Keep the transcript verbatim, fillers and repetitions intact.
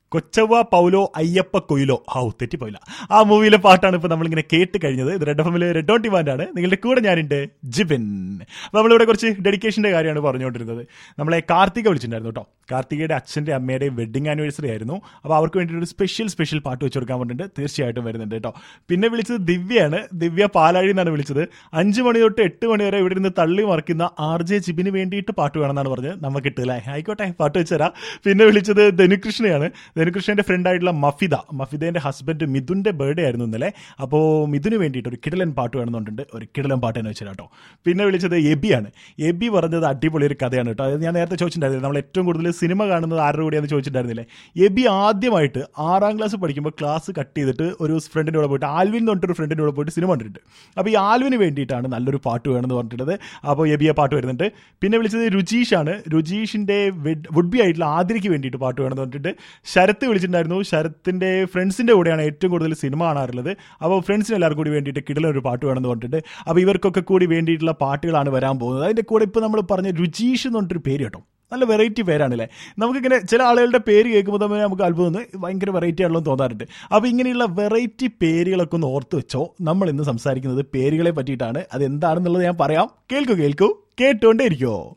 കൊച്ചവ Paulo Ayyappa Coelho how തെറ്റിപ്പോയില്ല. ആ മൂവിയിലെ പാട്ടാണ് ഇപ്പോൾ നമ്മളിങ്ങനെ കേട്ട് കഴിഞ്ഞത്. ഇത് റെഡ് എഫ് എമ്മിലെ റെഡ് ഓൺ ഡിമാൻഡാണ്. നിങ്ങളുടെ കൂടെ ഞാനുണ്ട് ജിബിൻ. അപ്പോൾ നമ്മളിവിടെ കുറച്ച് ഡെഡിക്കേഷൻ്റെ കാര്യമാണ് പറഞ്ഞുകൊണ്ടിരുന്നത്. നമ്മളെ കാർത്തിക വിളിച്ചിട്ടുണ്ടായിരുന്നു കേട്ടോ. കാർത്തികയുടെ അച്ഛൻ്റെ അമ്മയുടെയും വെഡിങ് ആനിവേഴ്സറി ആയിരുന്നു. അപ്പോൾ അവർക്ക് വേണ്ടിയിട്ട് ഒരു സ്പെഷ്യൽ സ്പെഷ്യൽ പാട്ട് വെച്ച് കൊടുക്കാൻ വേണ്ടിയിട്ട് തീർച്ചയായിട്ടും വരുന്നുണ്ട് കേട്ടോ. പിന്നെ വിളിച്ചത് ദിവ്യയാണ്. ദിവ്യ പാലാഴി എന്നാണ് വിളിച്ചത്. അഞ്ച് മണി തൊട്ട് എട്ട് മണി വരെ ഇവിടെ നിന്ന് തള്ളി മറിക്കുന്ന ആർ ജെ ജിബിന് വേണ്ടിയിട്ട് പാട്ട് വേണമെന്നാണ് പറഞ്ഞത്. നമുക്ക് കിട്ടില്ല, ആയിക്കോട്ടെ പാട്ട് വെച്ചുതരാം. പിന്നെ വിളിച്ചത് ധനുകൃഷ്ണയാണ്. ധനുകൃഷ്ണന്റെ ഫ്രണ്ട് ആയിട്ടുള്ള മഫിദ, മഫിദേന്റെ ഹസ്ബൻഡ് മിഥുന്റെ ബർത്ത്ഡേ ആയിരുന്നു ഇന്നലെ. അപ്പോൾ മിഥുന് വേണ്ടിയിട്ട് ഒരു കിടലൻ പാട്ട് വേണമെന്നുണ്ട്. ഒരു കിടലൻ പാട്ട് തന്നെ വെച്ചാൽ കേട്ടോ. പിന്നെ വിളിച്ചത് എബിയാണ്. എബി പറഞ്ഞത് അടിപൊളി ഒരു കഥയാണ് കേട്ടോ. അത് ഞാൻ നേരത്തെ ചോദിച്ചിട്ടുണ്ടായിരുന്നില്ല, നമ്മൾ ഏറ്റവും കൂടുതൽ സിനിമ കാണുന്നത് ആരുടെ കൂടെയാണെന്ന് ചോദിച്ചിട്ടുണ്ടായിരുന്നില്ലേ. എബി ആദ്യമായിട്ട് ആറാം ക്ലാസ് പഠിക്കുമ്പോൾ ക്ലാസ് കട്ട് ചെയ്തിട്ട് ഒരു ഫ്രണ്ടിൻ്റെ കൂടെ പോയിട്ട്, ആൽവിൻ എന്ന് പറഞ്ഞിട്ടൊരു ഫ്രണ്ടിൻ്റെ കൂടെ പോയിട്ട് സിനിമ കണ്ടിട്ടുണ്ട്. അപ്പോൾ ഈ ആൽവിന് വേണ്ടിയിട്ടാണ് നല്ലൊരു പാട്ട് വേണമെന്ന് പറഞ്ഞിട്ടുള്ളത്. അപ്പോൾ എബിയെ പാട്ട് വരുന്നുണ്ട്. പിന്നെ വിളിച്ചത് രുചീഷാണ്. രുചീഷിൻ്റെ വുഡ് ബി ആയിട്ടുള്ള ആതിരയ്ക്ക് വേണ്ടിയിട്ട് പാട്ട് വേണമെന്ന് പറഞ്ഞിട്ട് ശരത്ത് വിളിച്ചിട്ടുണ്ടായിരുന്നു. ശരത്തിൻ്റെ ഫ്രണ്ട്സിൻ്റെ കൂടെയാണ് ഏറ്റവും കൂടുതൽ സിനിമ കാണാറുള്ളത്. അപ്പോൾ ഫ്രണ്ട്സിന് എല്ലാവർക്കും കൂടി വേണ്ടിയിട്ട് കിടലൊരു പാട്ട് വേണമെന്ന് പറഞ്ഞിട്ട്, അപ്പോൾ ഇവർക്കൊക്കെ കൂടി വേണ്ടിയിട്ടുള്ള പാട്ടുകളാണ് വരാൻ പോകുന്നത്. അതിൻ്റെ കൂടെ ഇപ്പോൾ നമ്മൾ പറഞ്ഞ രുചീഷ് എന്ന് പറഞ്ഞിട്ടൊരു പേര് കേട്ടോ. നല്ല വെറൈറ്റി പേരാണല്ലേ. നമുക്കിങ്ങനെ ചില ആളുകളുടെ പേര് കേൾക്കുമ്പോൾ തന്നെ നമുക്ക് അത്ഭുതം തോന്നും, ഭയങ്കര വെറൈറ്റി ആണല്ലോ തോന്നാറുണ്ട്. അപ്പോൾ ഇങ്ങനെയുള്ള വെറൈറ്റി പേരുകളൊക്കെ ഒന്ന് ഓർത്ത് വെച്ചോ. നമ്മൾ ഇന്ന് സംസാരിക്കുന്നത് പേരുകളെ പറ്റിയിട്ടാണ്. അതെന്താണെന്നുള്ളത് ഞാൻ പറയാം. കേൾക്കൂ കേൾക്കൂ കേട്ടുകൊണ്ടേ ഇരിക്കുമോ.